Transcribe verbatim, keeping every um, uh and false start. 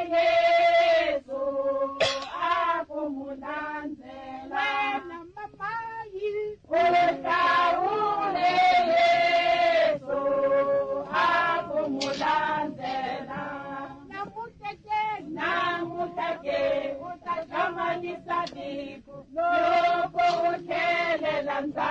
Yesu akumulandzela wena mamayi utawule Yesu akumulandzela namuteke namuteke utajamanisa diku loko uthelela ndzala